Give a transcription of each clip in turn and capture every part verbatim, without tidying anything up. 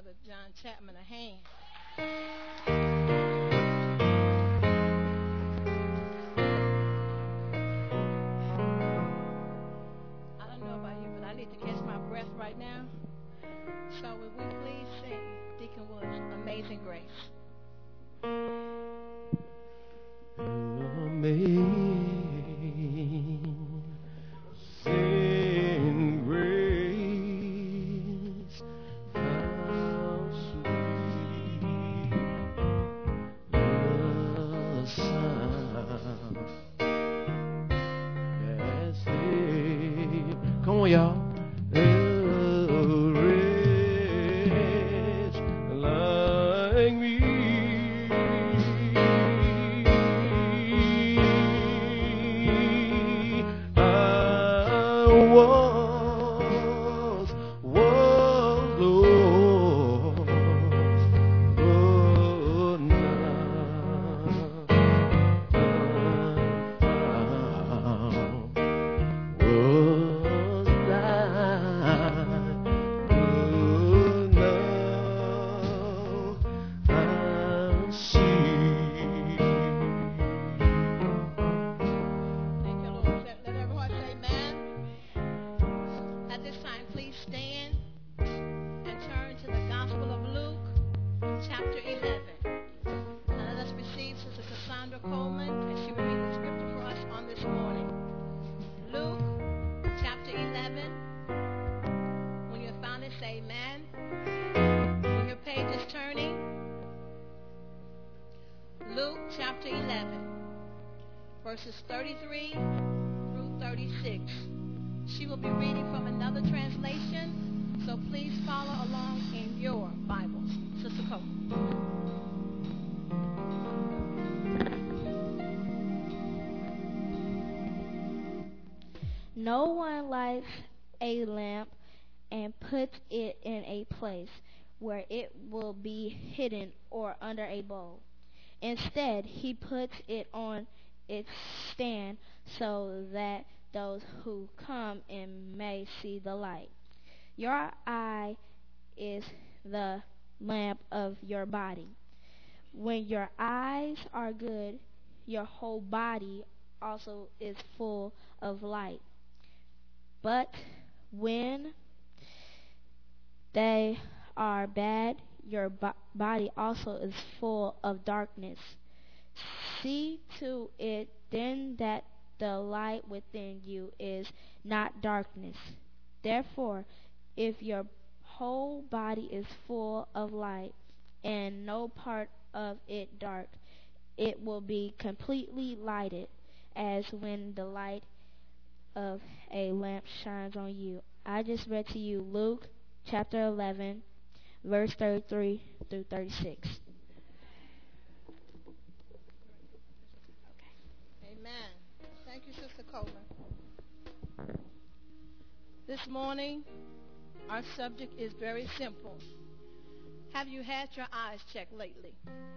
Brother John Chapman a hand. I don't know about you, but I need to catch my breath right now. So would we please sing Deacon Wood's Amazing Grace? Amazing grace, how sweet the sound that saved. Come on, y'all. A wretch like me. Was, was lost, but now I'm found. Was blind, but now I see. Thank you, Lord. Let, let everyone say amen. At this time, please stand and turn to the Gospel of Luke, chapter eleven. Now let us receive Sister Cassandra Coleman as she will read the scripture for us on this morning. Luke, chapter eleven. When you have found it, say amen. When your page is turning, Luke, chapter eleven, verses thirty-three through thirty-six. She will be reading from another translation, so please follow along in your Bibles. Sister Coleman. No one lights a lamp and puts it in a place where it will be hidden or under a bowl. Instead, he puts it on its stand so that those who come in may see the light. Your eye is the lamp of your body. When your eyes are good, your whole body also is full of light. But when they are bad, your bo- body also is full of darkness. See to it then that the light within you is not darkness. Therefore, if your whole body is full of light and no part of it dark, it will be completely lighted, as when the light of a lamp shines on you. I just read to you Luke chapter eleven, verse thirty-three through thirty-six. Amen. Thank you, Sister Coleman. This morning, our subject is very simple. Have you had your eyes checked lately?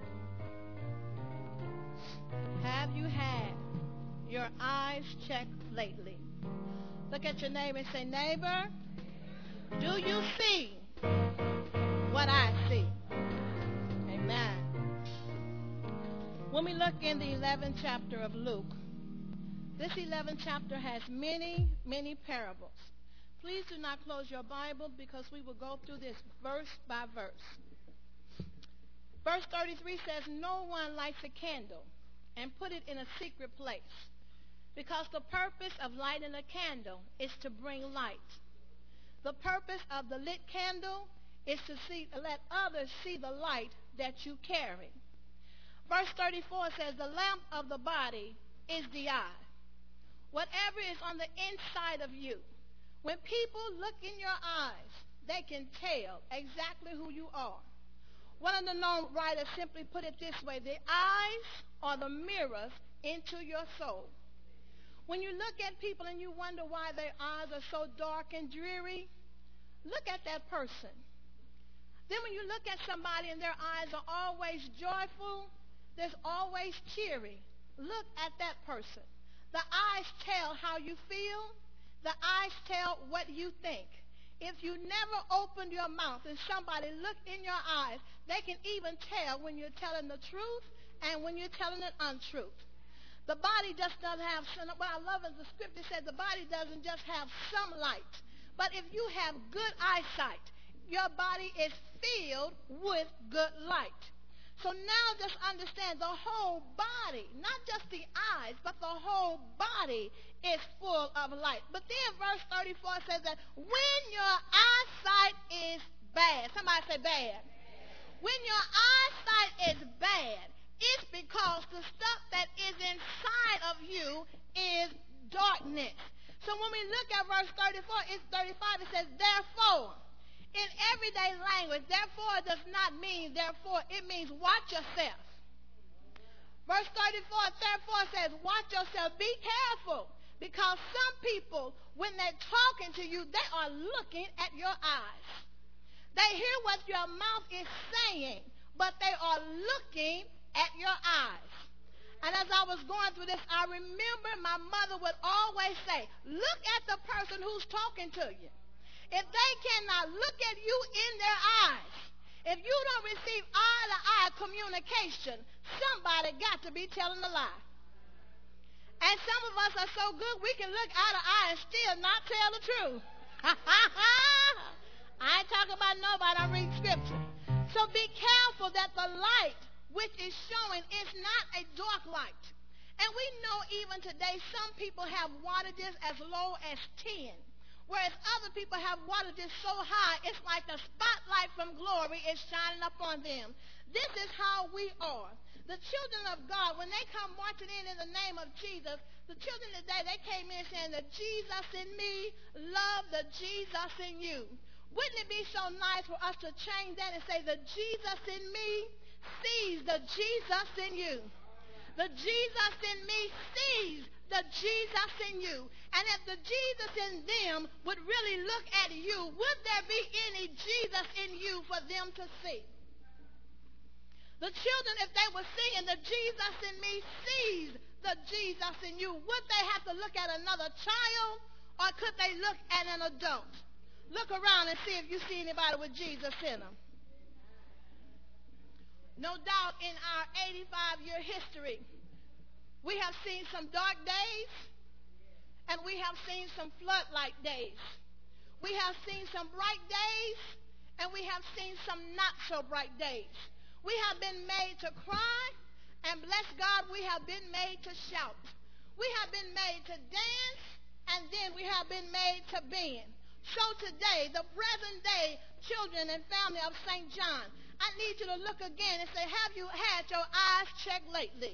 Have you had your eyes checked lately? Look at your neighbor and say, neighbor, do you see what I see? Amen. When we look in the eleventh chapter of Luke, this eleventh chapter has many, many parables. Please do not close your Bible because we will go through this verse by verse. Verse thirty-three says, no one lights a candle and put it in a secret place, because the purpose of lighting a candle is to bring light. The purpose of the lit candle is to see, let others see the light that you carry. Verse thirty-four says, the lamp of the body is the eye. Whatever is on the inside of you, when people look in your eyes, they can tell exactly who you are. One of the known writers simply put it this way: the eyes are the mirrors into your soul. When you look at people and you wonder why their eyes are so dark and dreary, look at that person. Then when you look at somebody and their eyes are always joyful, there's always cheery, look at that person. The eyes tell how you feel. The eyes tell what you think. If you never open your mouth and somebody look in your eyes, they can even tell when you're telling the truth and when you're telling an untruth. The body just doesn't have, what I love is the scripture said the body doesn't just have some light. But if you have good eyesight, your body is filled with good light. So now just understand the whole body, not just the eyes, but the whole body is full of light. But then verse thirty-four says that when your eyesight is bad, somebody say bad. When your eyesight is bad, it's because the stuff that is inside of you is darkness. So when we look at verse thirty-four, it's thirty-five, it says, therefore, in everyday language, therefore does not mean therefore. It means watch yourself. Verse thirty-four, therefore says, watch yourself. Be careful. Because some people, when they're talking to you, they are looking at your eyes. They hear what your mouth is saying, but they are looking at your eyes. And as I was going through this, I remember my mother would always say, look at the person who's talking to you. If they cannot look at you in their eyes, if you don't receive eye-to-eye communication, somebody got to be telling a lie. And some of us are so good, we can look eye to eye and still not tell the truth. I ain't talking about nobody, I'm reading scripture. So be careful that the light which is showing is not a dark light. And we know even today some people have wattages as low as ten. Whereas other people have wattages so high, it's like the spotlight from glory is shining upon them. This is how we are. The children of God, when they come marching in in the name of Jesus, the children today, they came in saying, the Jesus in me, love the Jesus in you. Wouldn't it be so nice for us to change that and say, the Jesus in me sees the Jesus in you. The Jesus in me sees the Jesus in you. And if the Jesus in them would really look at you, would there be any Jesus in you for them to see? The children, if they were seeing the Jesus in me sees the Jesus in you, would they have to look at another child, or could they look at an adult? Look around and see if you see anybody with Jesus in them. No doubt in our eighty-five-year history, we have seen some dark days, and we have seen some floodlight days. We have seen some bright days, and we have seen some not so bright days. We have been made to cry, and bless God, we have been made to shout. We have been made to dance, and then we have been made to bend. So today, the present day children and family of Saint John, I need you to look again and say, have you had your eyes checked lately?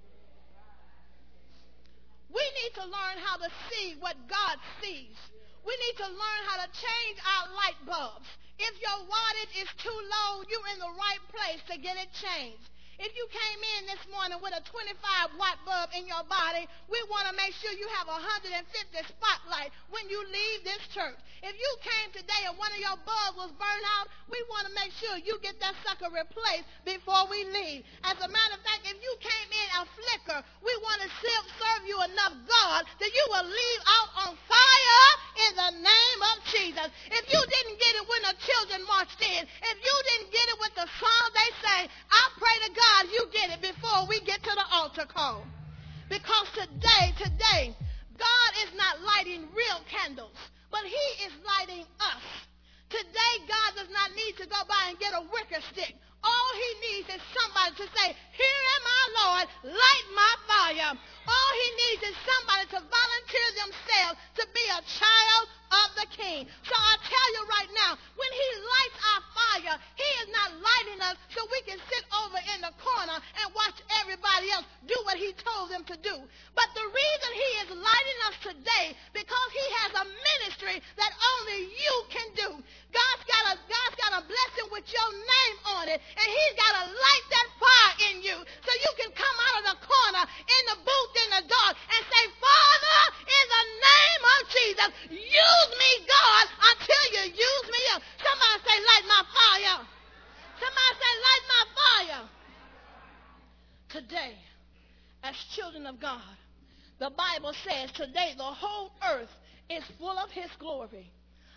We need to learn how to see what God sees. We need to learn how to change our light bulbs. If your wattage is too low, you're in the right place to get it changed. If you came in this morning with a twenty-five watt bulb in your body, we want to make sure you have a one hundred fifty spotlight when you leave this church. If you came today and one of your bulbs was burned out, we want to make sure you get that sucker replaced before we leave. As a matter of fact, if you came in a flicker, we want to serve you enough God that you will leave out on fire in the name of Jesus. If you didn't get it when the children marched in, if you didn't get it with the song they sang, I pray to God you get it before we get to the altar call. Because today, today, God is not lighting real candles, but he is lighting us. Today, God does not need to go by and get a wicker stick. All he needs is somebody to say, here am I, Lord, light my fire. All he needs is somebody to volunteer themselves to be a child of the King. So I tell you right now, when he lights our fire, he is not lighting us so we can sit over in the corner and watch everybody else do what he told them to do. But the reason he is lighting us today, because he has a ministry that only you can do. God's got a, God's got a blessing with your name on it, and he's got to light that fire in you so you can come out of the corner in the booth in the dark and say, Father, in the name of Jesus, use me, God, until you use me up. Somebody say, light my fire. Somebody say, light my fire. Today, as children of God, the Bible says today the whole earth is full of his glory.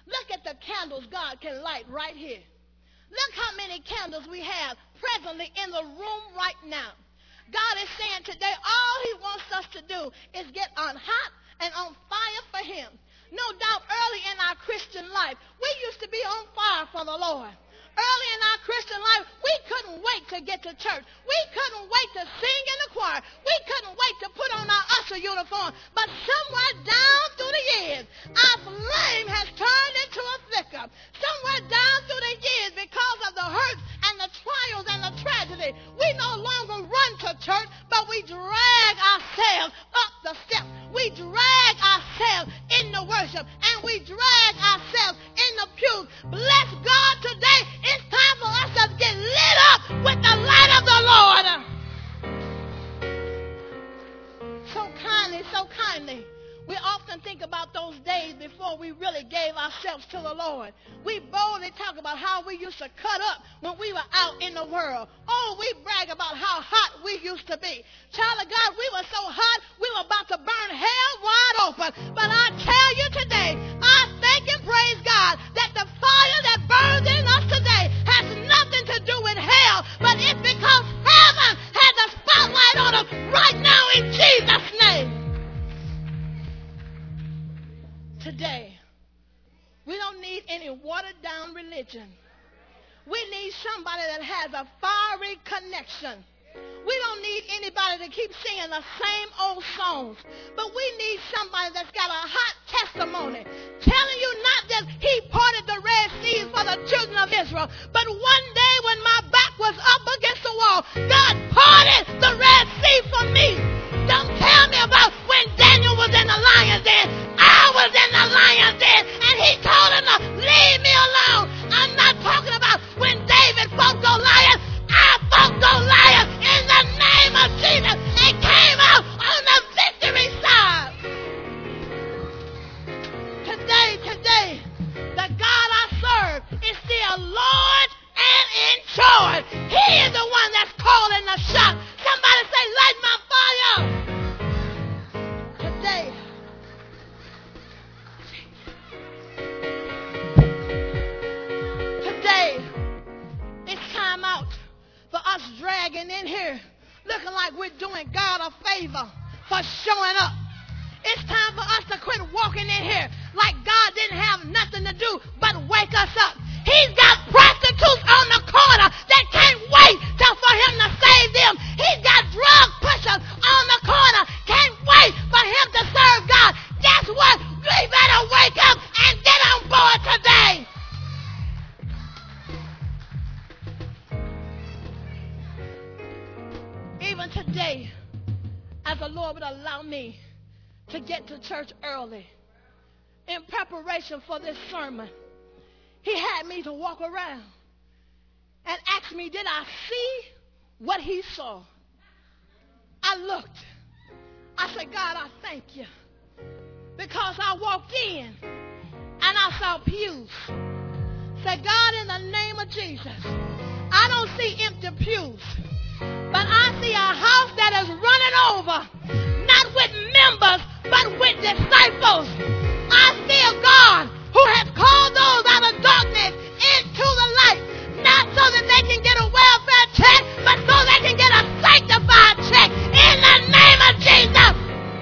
Look at the candles God can light right here. Look how many candles we have presently in the room right now. God is saying today all he wants us to do is get on hot and on fire for him. No doubt early in our Christian life, we used to be on fire for the Lord. Early in our Christian life, we couldn't wait to get to church. We couldn't wait to sing in the choir. We couldn't wait to put on our usher uniform. But somewhere down through the years, our flame has turned into a flicker. Somewhere down through the years, because of the hurts and the trials and the tragedy, we no longer run to church, but we drag ourselves up the steps. We drag ourselves in the worship, and we drag ourselves in the pews. Bless God today. It's time for us to get lit up with the light of the Lord. So kindly, so kindly. We often think about those days before we really gave ourselves to the Lord. We boldly talk about how we used to cut up when we were out in the world. Oh, we brag about how hot we used to be. Child of God, we were so hot, we were about to burn hell wide open. But I tell you today, I thank and praise God that the fire that burns in us today has nothing to do with hell, but it's because heaven had the spotlight on us right now in Jesus' name. Today, we don't need any watered-down religion. We need somebody that has a fiery connection. We don't need anybody to keep singing the same old songs, but we need somebody that's got a hot testimony, telling you not that he parted the Red Sea for the children of Israel, but one day when my back was up against the wall, God parted the Red Sea for me. Don't tell me about when Daniel was in the lion's den. I was in the lion's den, and he told him to leave me alone. I'm not talking about when David fought Goliath. I fought Goliath in the name of Jesus and came out on the victory side. Today, today, the God I serve is still Lord and in charge. He is the one that's calling the shot. Somebody say, light my fire. Today, today, it's time out for us dragging in here, looking like we're doing God a favor for showing up. It's time for us to quit walking in here like God didn't have nothing to do but wake us up. He's got prostitutes on the corner that can't wait till for him to save them. He's got drug pushers on the corner, can't wait for him to serve God. Guess what? We better wake up and get on board today. Even today, as the Lord would allow me to get to church early, in preparation for this sermon, he had me to walk around and ask me, did I see what he saw? I looked. I said, God, I thank you. Because I walked in and I saw pews. Said, God, in the name of Jesus, I don't see empty pews, but I see a house that is running over, not with members, but with disciples. I see a God who has called those out of darkness into the light, not so that they can get a welfare check, but so they can get a sanctified check in the name of Jesus.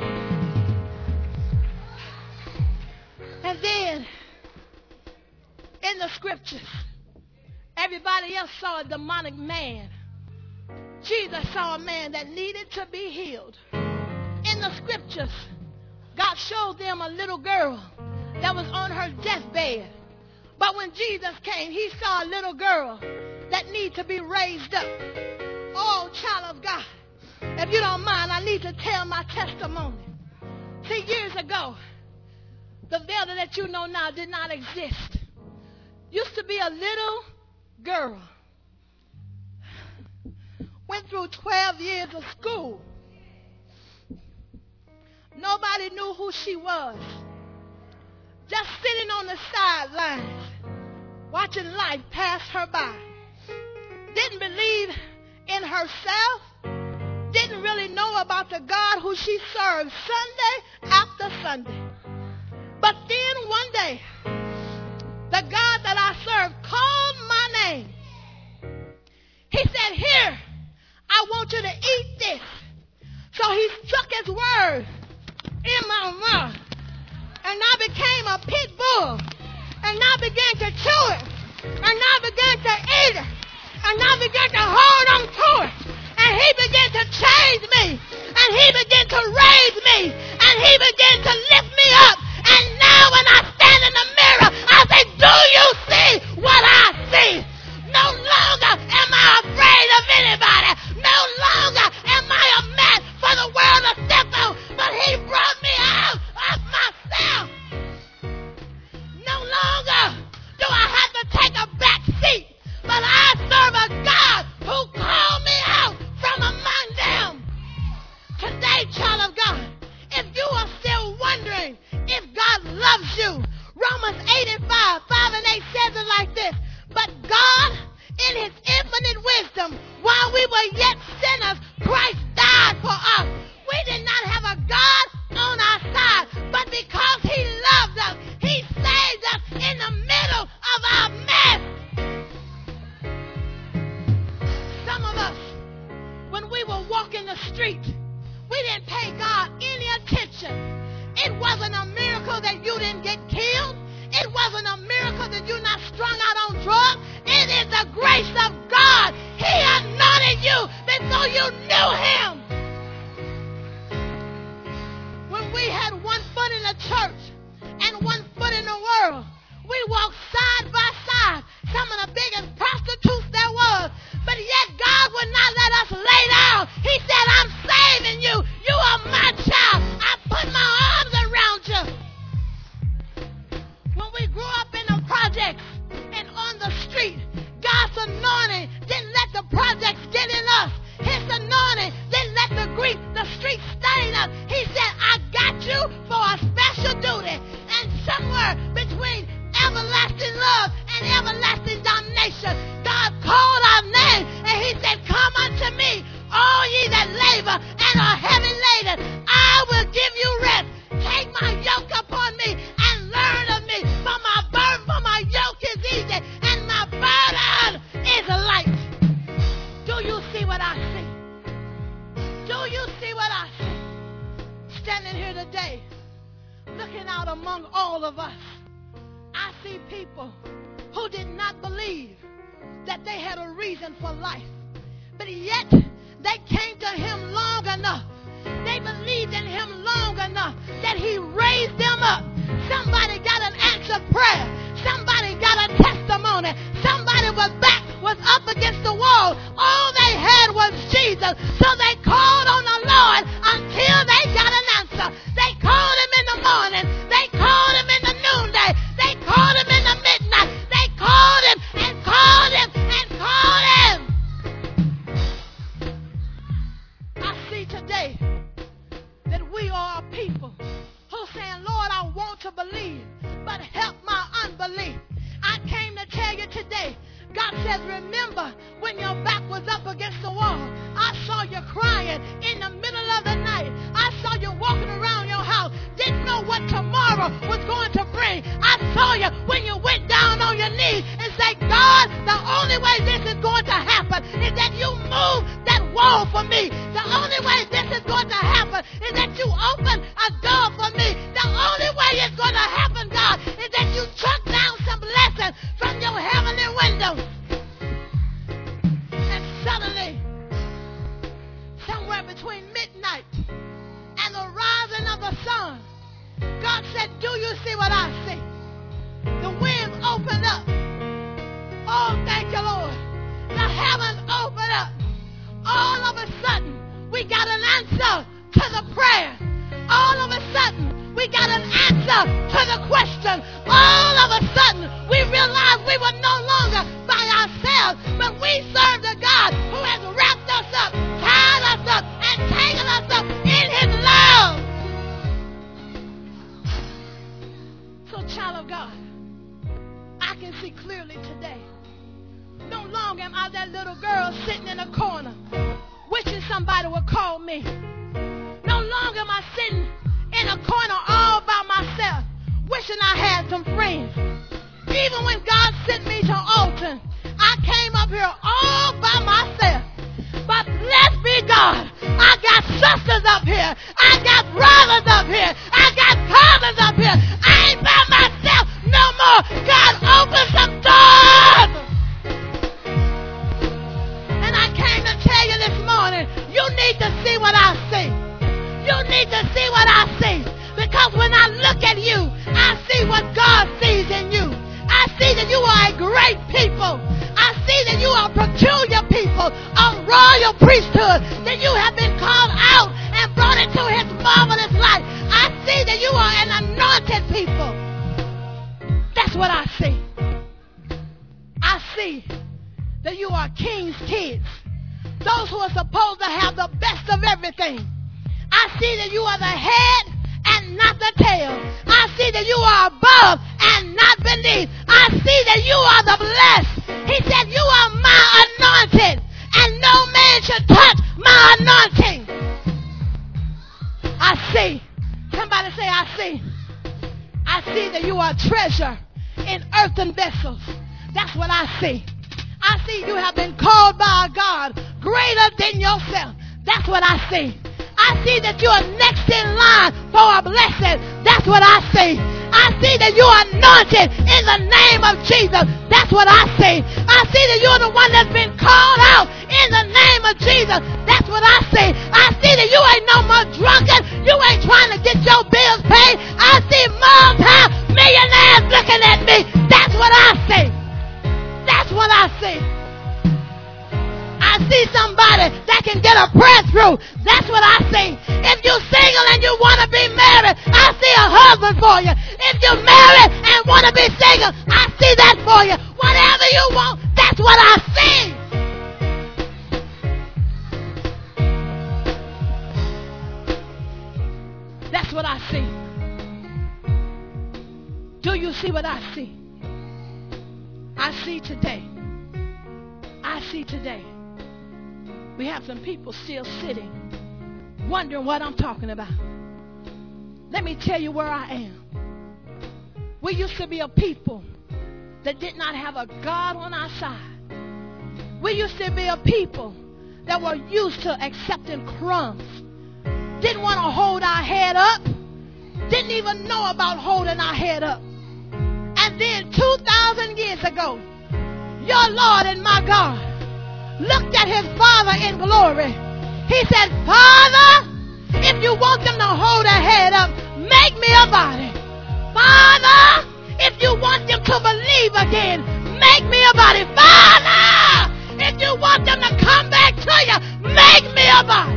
And then, in the scriptures, everybody else saw a demonic man. Jesus saw a man that needed to be healed. In the scriptures, God showed them a little girl that was on her deathbed. But when Jesus came, he saw a little girl that needed to be raised up. Oh, child of God, if you don't mind, I need to tell my testimony. See, years ago, the Velda that you know now did not exist. Used to be a little girl. Went through twelve years of school. Nobody knew who she was. Just sitting on the sidelines, watching life pass her by. Didn't believe in herself. Didn't really know about the God who she served Sunday after Sunday. But then one day, the God that I serve called my name. He said, here, I want you to eat this. So he took his word in my mouth, and I became a pit bull, and I began to chew it, and I began to eat it, and I began to hold on to it, and he began to change me, and he began to raise me, and he began to lift me up. And now when I stand in the mirror, I say, do you see what I see? No longer am I afraid of anybody. No longer am I a match for the world to step on, but he brought me out of myself. No longer do I have to take a back seat, but I serve a God who called me out from among them. Today, child of God, if you are still wondering if God loves you, Romans eight and five, five and eight says it like this. But God, in his infinite wisdom, while we were yet sinners, Christ died for us. We did not have a God on our side, but because he loved us, he saved us in the middle of our mess. Some of us, when we were walking the street, we didn't pay God any attention. It wasn't a miracle that you didn't get killed. It wasn't a miracle that you're not strung out on drugs. It is the grace of God. He anointed you before you knew him. When we had one foot in the church and one foot in the world, we walked side by side, some of the biggest prostitutes there was. But yet God would not let us lay down. He said, I'm saving you. You are my child. I put my arms around you. When we grew up in the projects and on the street, God's anointing didn't let the projects get in us. His anointing didn't let the grief, the street stain us. He said, I got you for a special duty. And somewhere between everlasting love and everlasting damnation, God called our name and he said, come unto me, all ye that labor and are heavy laden. I will give you rest. Take my yoke upon me and learn of me. For my burden, for my yoke is easy and my burden is light. Do you see what I see? Do you see what I see? Standing here today, looking out among all of us, I see people who did not believe that they had a reason for life. But yet, they came to him long enough. They believed in him long enough that he raised them up. Somebody got an answered prayer. Somebody got a testimony. Somebody was back, was up against the wall. All they had was Jesus. So they called on the Lord until they got an answer. They called him in the morning. They called him in the noonday. They called him in the midnight. They called him and called him and called him. I see today that we are a people who saying, Lord, I want to believe, but help my unbelief. I came to tell you today, God says, remember when your back was up against the wall. I saw you crying in the middle of the night. I saw you walking around your house, didn't know what tomorrow was going to bring. I saw you when you went down on your knees and said, God, the only way this is going to happen is that you move that wall for me. The only way this is going to happen is that you open a door for me. The only way it's going to happen, God, is that you chuck down some blessings from your heavenly window. And suddenly, somewhere between midnight and the rising of the sun, God said, do you see what I see? The winds opened up. Oh, thank you, Lord. The heavens opened up. All of a sudden, we got an answer to the prayer. All of a sudden, we got an answer to the question. All of a sudden, we realized we were no longer by ourselves, but we served a God who has wrapped us up, tied us up, and taken us up in his love. So, child of God, I can see clearly today. No longer am I that little girl sitting in a corner wishing somebody would call me. No longer am I sitting in a corner all by myself wishing I had some friends. Even when God sent me to Alton, I came up here all by myself. But blessed be God, I got sisters up here. I got brothers up here. I got cousins up here. I ain't by myself no more. God opened some doors. And I came to tell you this morning, you need to see what I see. You need to see what I see. Because when I look at you, I see what God sees in you. I see that you are a great people. I see that you are a peculiar people, a royal priesthood, that you have been called out and brought into his marvelous light. I see that you are an anointed people. That's what I see. I see that you are king's kids, those who are supposed to have the best of everything. I see that you are the head and not the tail. I see that you are above and not beneath. I see that you are the blessed. He said, you are my anointed, and no man should touch my anointing. I see. Somebody say, I see. I see that you are treasure in earthen vessels. That's what I see. I see you have been called by a God greater than yourself. That's what I see. I see that you are next in line for a blessing. That's what I see. I see that you are anointed in the name of Jesus. That's what I see. I see that you're the one that's been called out in the name of Jesus. That's what I see. I see that you ain't no more drunken. You ain't trying to get your bills paid. I see multi-millionaires looking at me. That's what I see. That's what I see. I see somebody that can get a prayer through. That's what I see. If you're single and you want to be married, I see a husband for you. If you're married and want to be single, I see that for you. Whatever you want, that's what I see. That's what I see. Do you see what I see? I see today. I see today. We have some people still sitting, wondering what I'm talking about. Let me tell you where I am. We used to be a people that did not have a God on our side. We used to be a people that were used to accepting crumbs. Didn't want to hold our head up. Didn't even know about holding our head up. And then two thousand years ago, your Lord and my God looked at his Father in glory. He said, Father, if you want them to hold their head up, make me a body. Father, if you want them to believe again, make me a body. Father, if you want them to come back to you, make me a body.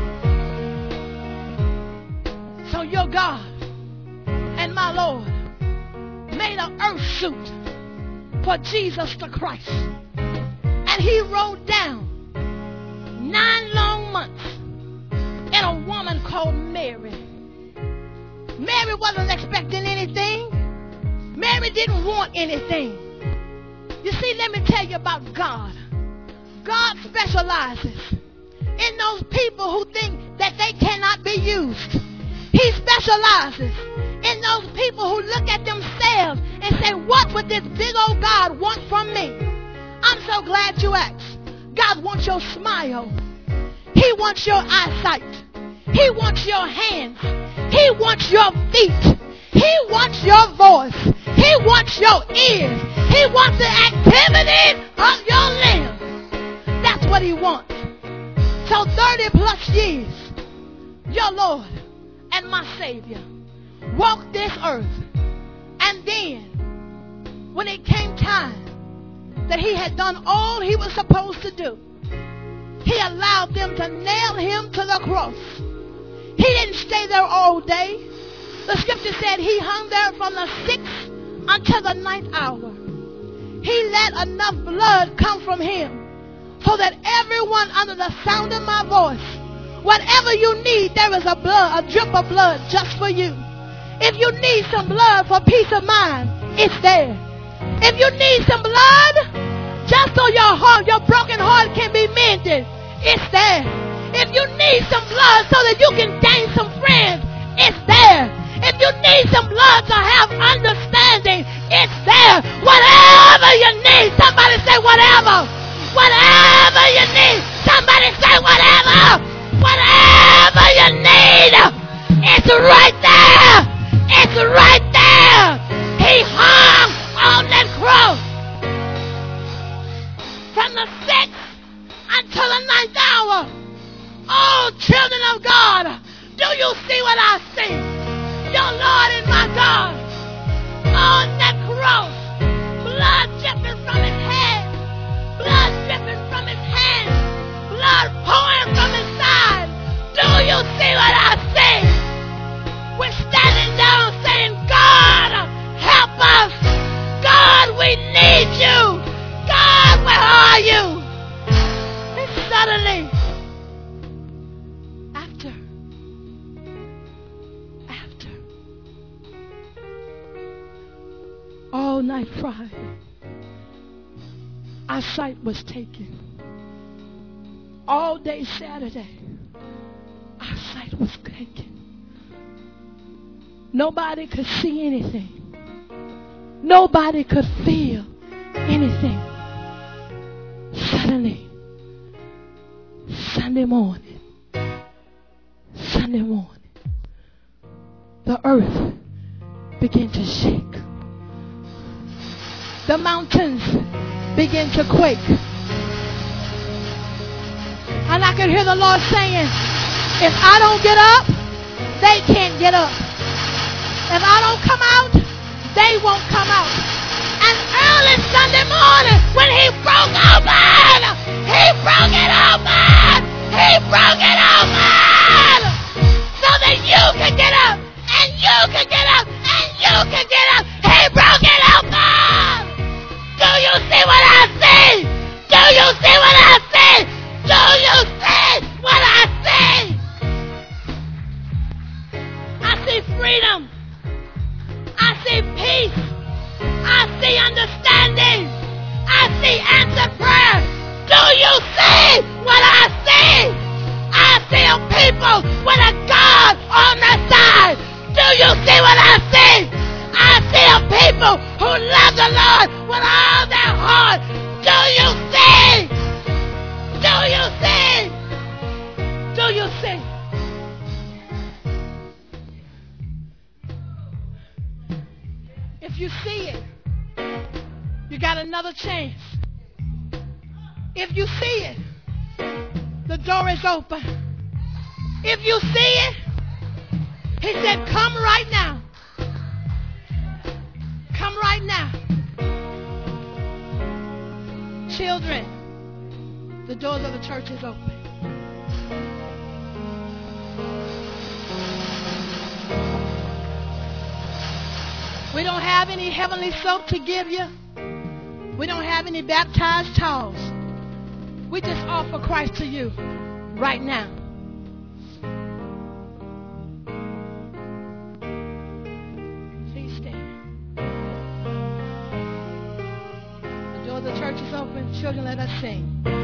So your God and my Lord made an earth suit for Jesus the Christ. And he wrote down nine long months in a woman called Mary. Mary wasn't expecting anything. Mary didn't want anything. You see, let me tell you about God. God specializes in those people who think that they cannot be used. He specializes in those people who look at themselves and say, what would this big old God want from me? I'm so glad you asked. God wants your smile. He wants your eyesight. He wants your hands. He wants your feet. He wants your voice. He wants your ears. He wants the activity of your limbs. That's what he wants. So thirty plus years, your Lord and my Savior walked this earth. And then, when it came time that he had done all he was supposed to do, he allowed them to nail him to the cross. He didn't stay there all day. The scripture said he hung there from the sixth until the ninth hour. He let enough blood come from him so that everyone under the sound of my voice, whatever you need, there is a blood, a drip of blood just for you. If you need some blood for peace of mind, it's there. If you need some blood, just so your heart, your broken heart can be mended, it's there. If you need some blood so that you can gain some friends, it's there. If you need some blood to have understanding, it's there. Whatever you need, somebody say whatever. Whatever you need, somebody say whatever. Whatever you need, it's right there. It's right there. He hung on that cross from the sixth until the ninth hour. Oh, children of God, do you see what I see? Your Lord and my God on that cross, blood dripping from his head, blood dripping from his hands, blood pouring from his side. Do you see what I see? We're standing down saying, God, help us. God, we need you. God, where are you? And suddenly, after, after, all night Friday, our sight was taken. All day Saturday, our sight was taken. Nobody could see anything. Nobody could feel anything. Suddenly, Sunday morning, Sunday morning, the earth began to shake. The mountains began to quake. And I could hear the Lord saying, if I don't get up, they can't get up. If I don't come out, they won't come out. And early Sunday morning, when he broke open, he broke it open. He broke it open. So that you can get up, and you can get up, and you can get up. He broke it open. Do you see what I see? Do you see what I see? Do you see what I see? I see freedom. I see peace. I see understanding. I see answered prayer. Do you see what I see? I see a people with a God on their side. Do you see what I see? I see a people who love the Lord with all their heart. Do you see? Do you see? Do you see? If you see it, you got another chance. If you see it, the door is open. If you see it, he said, come right now. Come right now. Children, the doors of the church is open. We don't have any heavenly soap to give you. We don't have any baptized towels. We just offer Christ to you right now. Please stand. The door of the church is open. Children, let us sing.